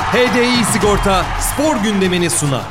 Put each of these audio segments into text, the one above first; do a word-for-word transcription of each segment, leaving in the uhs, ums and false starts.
H D I Sigorta spor gündemini sunar.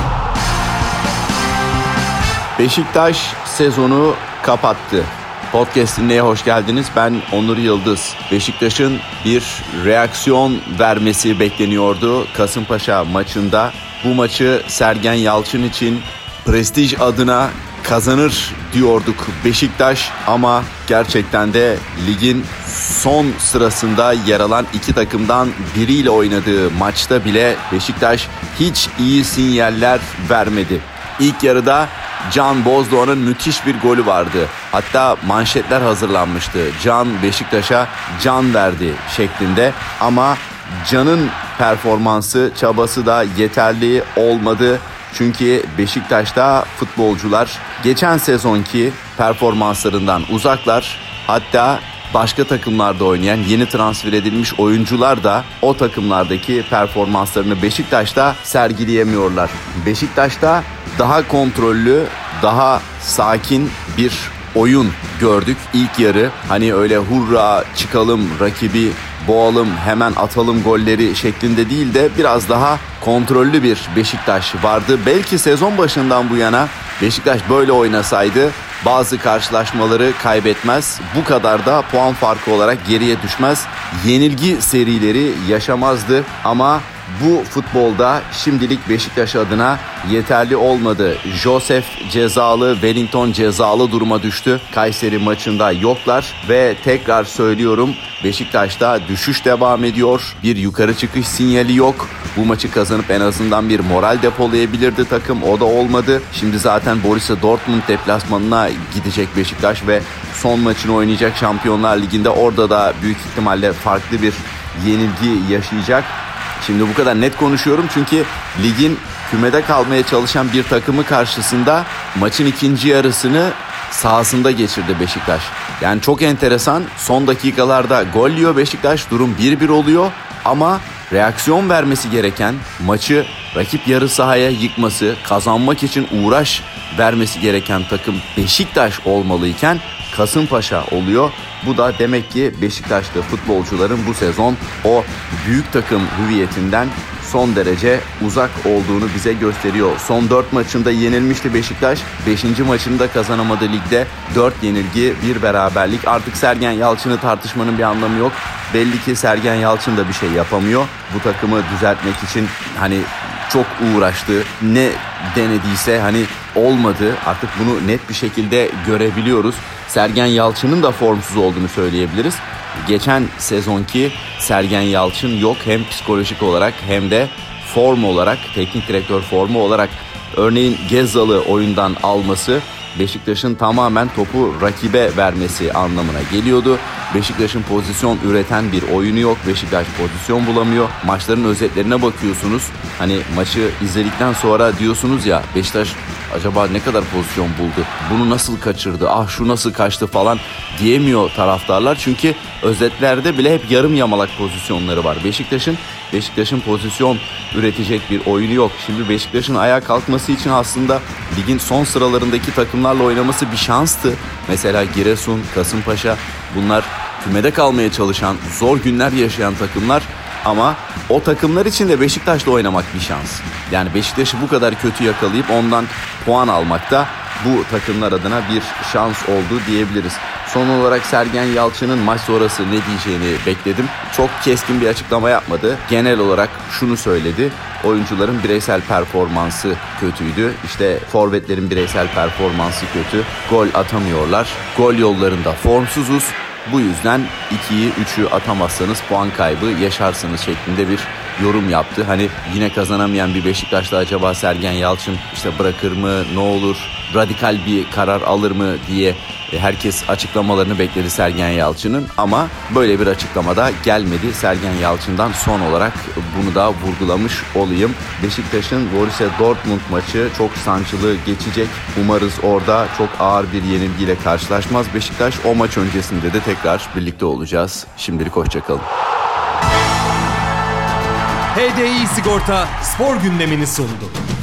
Beşiktaş sezonu kapattı. Podcast dinleye hoş geldiniz. Ben Onur Yıldız. Beşiktaş'ın bir reaksiyon vermesi bekleniyordu Kasımpaşa maçında. Bu maçı Sergen Yalçın için prestij adına kazanır diyorduk Beşiktaş, ama gerçekten de ligin son sırasında yer alan iki takımdan biriyle oynadığı maçta bile Beşiktaş hiç iyi sinyaller vermedi. İlk yarıda Can Bozdoğan'ın müthiş bir golü vardı. Hatta manşetler hazırlanmıştı. Can Beşiktaş'a can verdi şeklinde, ama Can'ın performansı, çabası da yeterli olmadı. Çünkü Beşiktaş'ta futbolcular geçen sezonki performanslarından uzaklar. Hatta başka takımlarda oynayan yeni transfer edilmiş oyuncular da o takımlardaki performanslarını Beşiktaş'ta sergileyemiyorlar. Beşiktaş'ta daha kontrollü, daha sakin bir oyun gördük ilk yarı. Hani öyle hurra çıkalım, rakibi boğalım, hemen atalım golleri şeklinde değil de biraz daha kontrollü bir Beşiktaş vardı. Belki sezon başından bu yana Beşiktaş böyle oynasaydı bazı karşılaşmaları kaybetmez, bu kadar da puan farkı olarak geriye düşmez, yenilgi serileri yaşamazdı. Ama bu futbolda şimdilik Beşiktaş adına yeterli olmadı. Josef cezalı, Wellington cezalı duruma düştü. Kayseri maçında yoklar ve tekrar söylüyorum, Beşiktaş'ta düşüş devam ediyor. Bir yukarı çıkış sinyali yok. Bu maçı kazanıp en azından bir moral depolayabilirdi takım. O da olmadı. Şimdi zaten Borussia Dortmund deplasmanına gidecek Beşiktaş ve son maçını oynayacak Şampiyonlar Ligi'nde. Orada da büyük ihtimalle farklı bir yenilgi yaşayacak. Şimdi bu kadar net konuşuyorum çünkü ligin kümede kalmaya çalışan bir takımı karşısında maçın ikinci yarısını sahasında geçirdi Beşiktaş. Yani çok enteresan, son dakikalarda gol yiyor Beşiktaş, durum bir bir oluyor ama reaksiyon vermesi gereken, maçı rakip yarı sahaya yıkması, kazanmak için uğraş vermesi gereken takım Beşiktaş olmalıyken Kasımpaşa oluyor. Bu da demek ki Beşiktaş'ta futbolcuların bu sezon o büyük takım hüviyetinden son derece uzak olduğunu bize gösteriyor. Son dört maçında yenilmişti Beşiktaş. beşinci maçını da kazanamadı ligde. dört yenilgi, bir beraberlik. Artık Sergen Yalçın'ı tartışmanın bir anlamı yok. Belli ki Sergen Yalçın da bir şey yapamıyor. Bu takımı düzeltmek için hani çok uğraştı. Ne denediyse hani olmadı. Artık bunu net bir şekilde görebiliyoruz. Sergen Yalçın'ın da formsuz olduğunu söyleyebiliriz. Geçen sezonki Sergen Yalçın yok, hem psikolojik olarak hem de form olarak, teknik direktör formu olarak. Örneğin Gezzal'ı oyundan alması Beşiktaş'ın tamamen topu rakibe vermesi anlamına geliyordu. Beşiktaş'ın pozisyon üreten bir oyunu yok. Beşiktaş pozisyon bulamıyor. Maçların özetlerine bakıyorsunuz. Hani maçı izledikten sonra diyorsunuz ya, Beşiktaş acaba ne kadar pozisyon buldu? Bunu nasıl kaçırdı? Ah şu nasıl kaçtı falan diyemiyor taraftarlar. Çünkü özetlerde bile hep yarım yamalak pozisyonları var Beşiktaş'ın. Beşiktaş'ın pozisyon üretecek bir oyunu yok. Şimdi Beşiktaş'ın ayağa kalkması için aslında ligin son sıralarındaki takımlarla oynaması bir şanstı. Mesela Giresun, Kasımpaşa, bunlar kümede kalmaya çalışan, zor günler yaşayan takımlar. Ama o takımlar için de Beşiktaş'la oynamak bir şans. Yani Beşiktaş'ı bu kadar kötü yakalayıp ondan puan almak da bu takımlar adına bir şans oldu diyebiliriz. Son olarak Sergen Yalçın'ın maç sonrası ne diyeceğini bekledim. Çok keskin bir açıklama yapmadı. Genel olarak şunu söyledi: oyuncuların bireysel performansı kötüydü. İşte forvetlerin bireysel performansı kötü. Gol atamıyorlar. Gol yollarında formsuzuz. Bu yüzden ikiyi üçü atamazsanız puan kaybı yaşarsınız şeklinde bir yorum yaptı. Hani yine kazanamayan bir Beşiktaş'ta acaba Sergen Yalçın işte bırakır mı, ne olur, radikal bir karar alır mı diye herkes açıklamalarını bekledi Sergen Yalçın'ın, ama böyle bir açıklamada gelmedi Sergen Yalçın'dan. Son olarak bunu da vurgulamış olayım. Beşiktaş'ın Borussia Dortmund maçı çok sancılı geçecek. Umarız orada çok ağır bir yenilgiyle karşılaşmaz Beşiktaş. O maç öncesinde de tekrar birlikte olacağız. Şimdilik hoşçakalın. H D I Sigorta spor gündemini sundu.